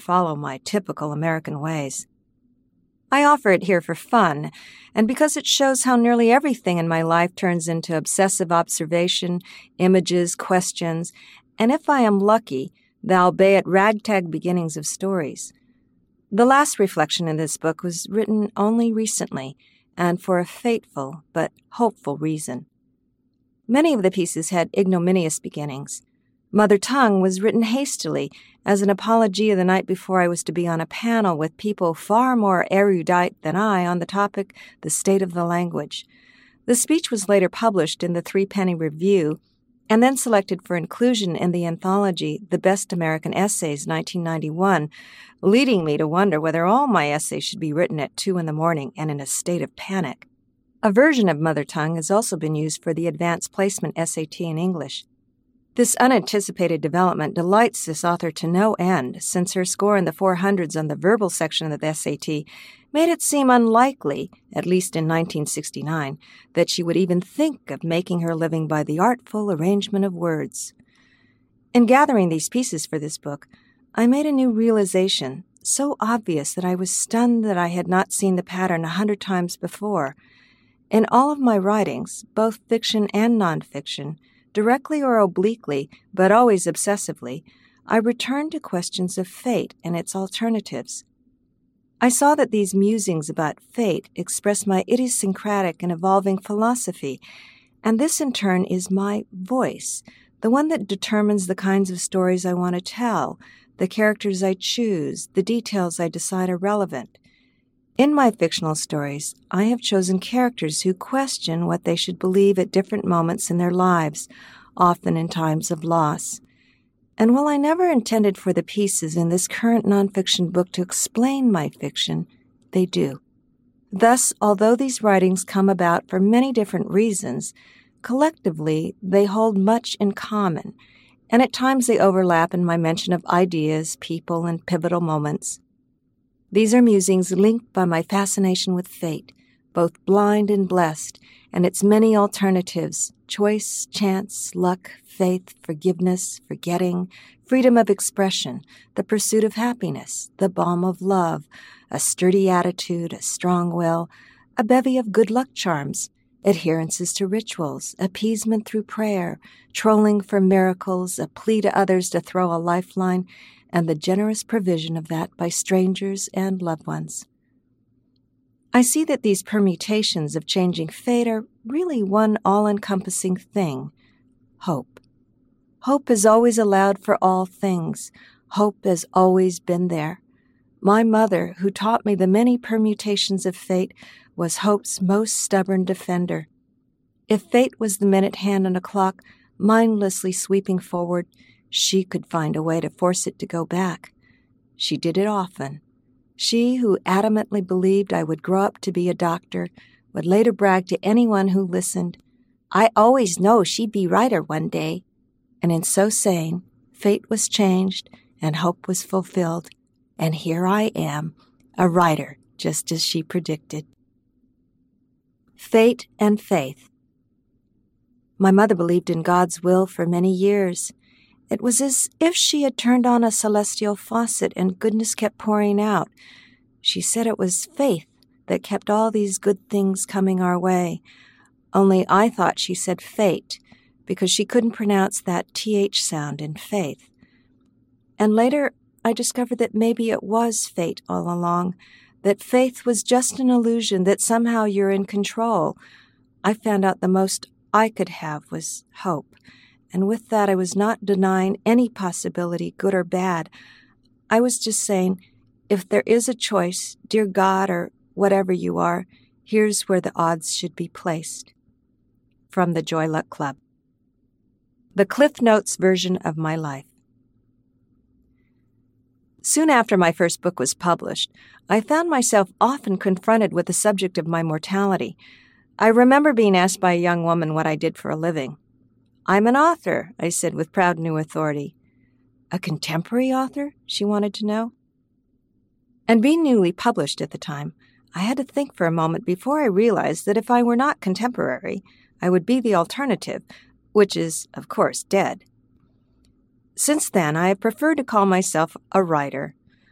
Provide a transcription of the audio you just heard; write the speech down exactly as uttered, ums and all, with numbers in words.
follow my typical American ways. I offer it here for fun, and because it shows how nearly everything in my life turns into obsessive observation, images, questions, and if I am lucky, the albeit ragtag beginnings of stories. The last reflection in this book was written only recently, and for a fateful but hopeful reason. Many of the pieces had ignominious beginnings. Mother Tongue was written hastily as an apologia the night before I was to be on a panel with people far more erudite than I on the topic, the state of the language. The speech was later published in the Threepenny Review and then selected for inclusion in the anthology The Best American Essays, nineteen ninety-one, leading me to wonder whether all my essays should be written at two in the morning and in a state of panic. A version of Mother Tongue has also been used for the Advanced Placement S A T in English. This unanticipated development delights this author to no end, since her score in the four hundreds on the verbal section of the S A T made it seem unlikely, at least in nineteen sixty-nine, that she would even think of making her living by the artful arrangement of words. In gathering these pieces for this book, I made a new realization, so obvious that I was stunned that I had not seen the pattern a hundred times before. In all of my writings, both fiction and nonfiction, directly or obliquely, but always obsessively, I returned to questions of fate and its alternatives. I saw that these musings about fate express my idiosyncratic and evolving philosophy, and this in turn is my voice, the one that determines the kinds of stories I want to tell, the characters I choose, the details I decide are relevant. In my fictional stories, I have chosen characters who question what they should believe at different moments in their lives, often in times of loss. And while I never intended for the pieces in this current nonfiction book to explain my fiction, they do. Thus, although these writings come about for many different reasons, collectively they hold much in common, and at times they overlap in my mention of ideas, people, and pivotal moments. These are musings linked by my fascination with fate, both blind and blessed, and its many alternatives, choice, chance, luck, faith, forgiveness, forgetting, freedom of expression, the pursuit of happiness, the balm of love, a sturdy attitude, a strong will, a bevy of good luck charms, adherences to rituals, appeasement through prayer, trolling for miracles, a plea to others to throw a lifeline, and the generous provision of that by strangers and loved ones. I see that these permutations of changing fate are really one all-encompassing thing, hope. Hope has always allowed for all things. Hope has always been there. My mother, who taught me the many permutations of fate, was hope's most stubborn defender. If fate was the minute hand on a clock, mindlessly sweeping forward, she could find a way to force it to go back. She did it often. She, who adamantly believed I would grow up to be a doctor, would later brag to anyone who listened, "I always know she'd be writer one day." And in so saying, fate was changed and hope was fulfilled. And here I am, a writer, just as she predicted. Fate and faith. My mother believed in God's will for many years. It was as if she had turned on a celestial faucet and goodness kept pouring out. She said it was faith that kept all these good things coming our way. Only I thought she said fate, because she couldn't pronounce that T H sound in faith. And later I discovered that maybe it was fate all along, that faith was just an illusion, that somehow you're in control. I found out the most I could have was hope. And with that, I was not denying any possibility, good or bad. I was just saying, if there is a choice, dear God, or whatever you are, here's where the odds should be placed. From the Joy Luck Club. The Cliff Notes version of my life. Soon after my first book was published, I found myself often confronted with the subject of my mortality. I remember being asked by a young woman what I did for a living. "I'm an author," I said with proud new authority. A contemporary author? She wanted to know. And being newly published at the time, I had to think for a moment before I realized that if I were not contemporary, I would be the alternative, which is, of course, dead. Since then, I have preferred to call myself a writer,